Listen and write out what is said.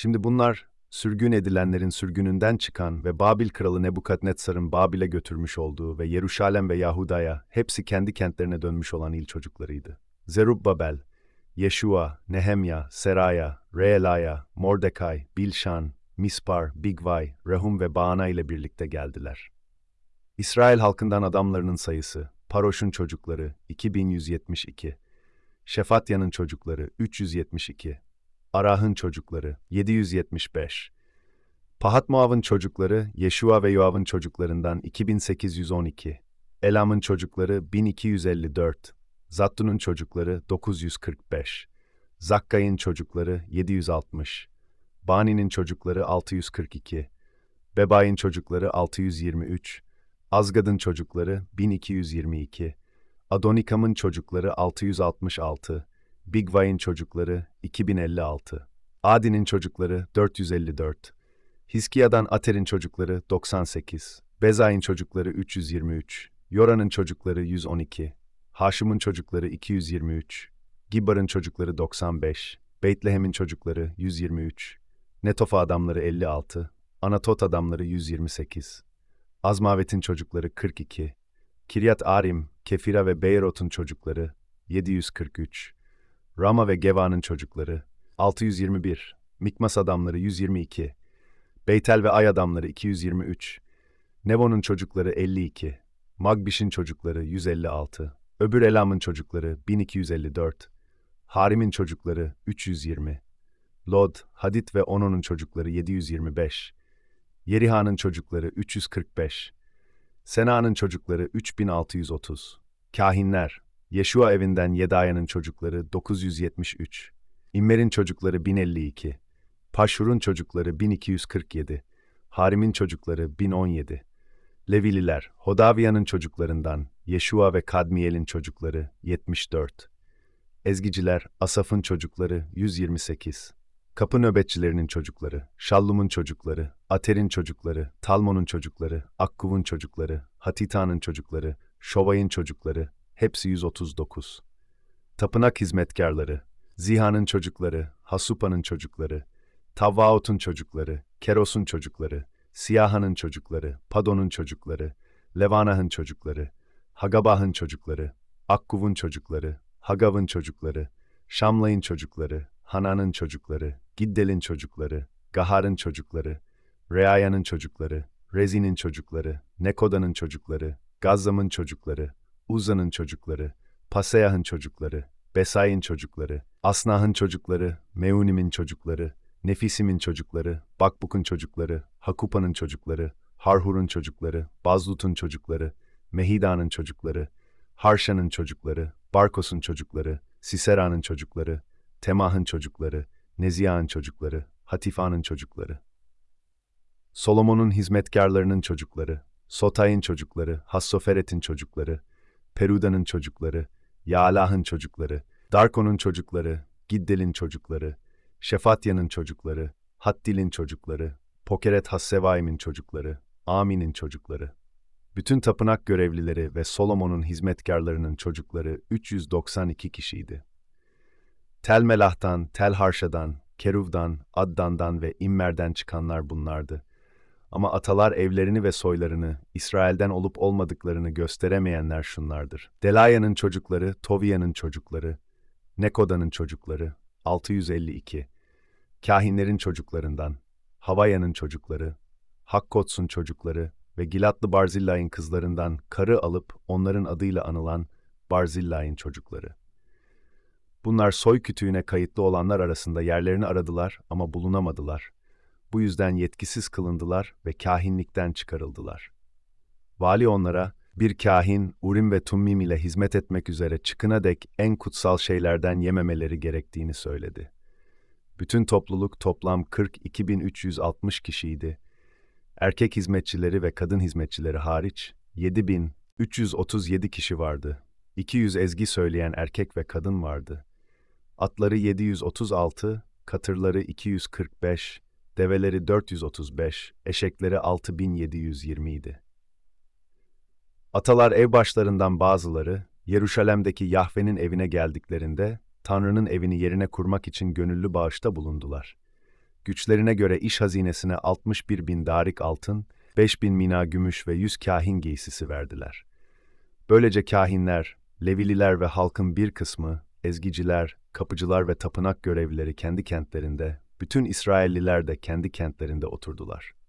Şimdi bunlar sürgün edilenlerin sürgününden çıkan ve Babil kralı Nebukadnetsar'ın Babil'e götürmüş olduğu ve Yeruşalem ve Yahuda'ya hepsi kendi kentlerine dönmüş olan il çocuklarıydı. Zerubbabel, Yeşua, Nehemya, Seraya, Reelaya, Mordekay, Bilşan, Mispar, Bigvay, Rehum ve Baana ile birlikte geldiler. İsrail halkından adamlarının sayısı, Paroş'un çocukları 2172, Şefatya'nın çocukları 372, Arah'ın çocukları 775, Pahat-Moav'ın çocukları Yeşua ve Yoav'ın çocuklarından 2812, Elam'ın çocukları 1254, Zattun'un çocukları 945, Zakkay'ın çocukları 760, Bani'nin çocukları 642, Bebay'ın çocukları 623, Azgad'ın çocukları 1222, Adonikam'ın çocukları 666, Bigvay'ın çocukları 2056, Adi'nin çocukları 454, Hiskiya'dan Ater'in çocukları 98, Bezay'ın çocukları 323, Yora'nın çocukları 112, Haşum'un çocukları 223, Gibbar'ın çocukları 95, Beytlehem'in çocukları 123, Netofa adamları 56, Anatot adamları 128, Azmavet'in çocukları 42, Kiryat Arim, Kefira ve Beyrot'un çocukları 743, Rama ve Geva'nın çocukları 621, Mikmas adamları 122, Beytel ve Ay adamları 223, Nevon'un çocukları 52, Magbiş'in çocukları 156, Öbür Elam'ın çocukları 1254, Harim'in çocukları 320, Lod, Hadit ve Ono'nun çocukları 725, Yeriha'nın çocukları 345, Sena'nın çocukları 3630, Kahinler, Yeşua evinden Yedaya'nın çocukları 973, İmmer'in çocukları 1052, Paşhur'un çocukları 1247, Harim'in çocukları 1017, Levililer, Hodaviya'nın çocuklarından Yeşua ve Kadmiyel'in çocukları 74, Ezgiciler, Asaf'ın çocukları 128, Kapı nöbetçilerinin çocukları, Şallum'un çocukları, Ater'in çocukları, Talmon'un çocukları, Akkuv'un çocukları, Hatita'nın çocukları, Şovay'ın çocukları, hepsi 139. Tapınak hizmetkarları, Ziha'nın çocukları, Hasupa'nın çocukları, Tavvaot'un çocukları, Keros'un çocukları, Siyaha'nın çocukları, Padon'un çocukları, Levanah'ın çocukları, Hagabah'ın çocukları, Akkuv'un çocukları, Hagav'ın çocukları, Şamlay'ın çocukları, Hanan'ın çocukları, Giddel'in çocukları, Gahar'ın çocukları, Reaya'nın çocukları, Rezin'in çocukları, Nekoda'nın çocukları, Gazzam'ın çocukları, Uzza'nın çocukları, Paseyah'ın çocukları, Besay'ın çocukları, Asnah'ın çocukları, Meunim'in çocukları, Nefisim'in çocukları, Bakbuk'un çocukları, Hakupa'nın çocukları, Harhur'un çocukları, Bazlut'un çocukları, Mehida'nın çocukları, Harşa'nın çocukları, Barkos'un çocukları, Sisera'nın çocukları, Temah'ın çocukları, Neziha'nın çocukları, Hatifa'nın çocukları. Solomon'un hizmetkarlarının çocukları, Sotay'ın çocukları, Hassoferet'in çocukları, Peruda'nın çocukları, Yaalah'ın çocukları, Darkon'un çocukları, Giddel'in çocukları, Şefatya'nın çocukları, Hattil'in çocukları, Pokeret Hassevaim'in çocukları, Amin'in çocukları. Bütün tapınak görevlileri ve Solomon'un hizmetkarlarının çocukları 392 kişiydi. Tel Melah'tan, Tel Harşa'dan, Keruv'dan, Addan'dan ve İmmer'den çıkanlar bunlardı. Ama atalar evlerini ve soylarını, İsrail'den olup olmadıklarını gösteremeyenler şunlardır. Delaya'nın çocukları, Toviya'nın çocukları, Nekoda'nın çocukları, 652, Kahinlerin çocuklarından, Havaya'nın çocukları, Hakkots'un çocukları ve Gilatlı Barzillay'ın kızlarından karı alıp onların adıyla anılan Barzillay'ın çocukları. Bunlar soy kütüğüne kayıtlı olanlar arasında yerlerini aradılar ama bulunamadılar. Bu yüzden yetkisiz kılındılar ve kahinlikten çıkarıldılar. Vali onlara, bir kahin Urim ve Tummim ile hizmet etmek üzere çıkına dek en kutsal şeylerden yememeleri gerektiğini söyledi. Bütün topluluk toplam 42.360 kişiydi. Erkek hizmetçileri ve kadın hizmetçileri hariç 7.337 kişi vardı. 200 ezgi söyleyen erkek ve kadın vardı. Atları 736, katırları 245, develeri 435, eşekleri 6.720 idi. Atalar ev başlarından bazıları, Yeruşalem'deki Yahve'nin evine geldiklerinde, Tanrı'nın evini yerine kurmak için gönüllü bağışta bulundular. güçlerine göre iş hazinesine 61 bin darik altın, 5 bin mina gümüş ve 100 kahin giysisi verdiler. Böylece kahinler, Levililer ve halkın bir kısmı, ezgiciler, kapıcılar ve tapınak görevlileri kendi kentlerinde, bütün İsrailliler de kendi kentlerinde oturdular.